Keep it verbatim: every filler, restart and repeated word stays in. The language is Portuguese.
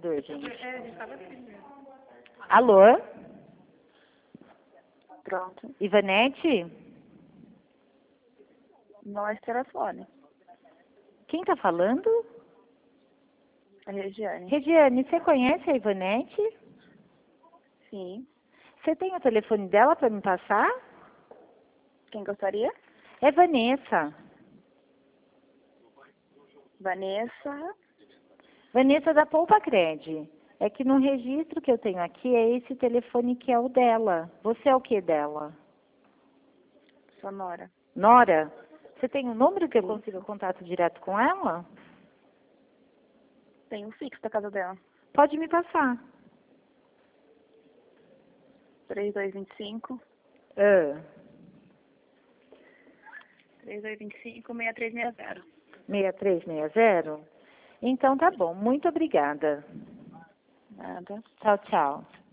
despertador, gente. Alô? Pronto. Ivanete? Não é esse telefone. Quem tá falando? É Regiane. Regiane, você conhece a Ivanete? Sim. Você tem o telefone dela para me passar? Quem gostaria? É Vanessa. Vanessa. Vanessa da Poupa Cred. É que no registro que eu tenho aqui é esse telefone que é o dela. Você é o que dela? Sonora. Nora? Você tem um número que eu Sim. consiga contato direto com ela? Tem um fixo da casa dela. Pode me passar. três dois dois cinco. Ah, três dois dois cinco, seis três seis zero. seis três seis zero? Então tá bom. Muito obrigada. Nada. Tchau, tchau.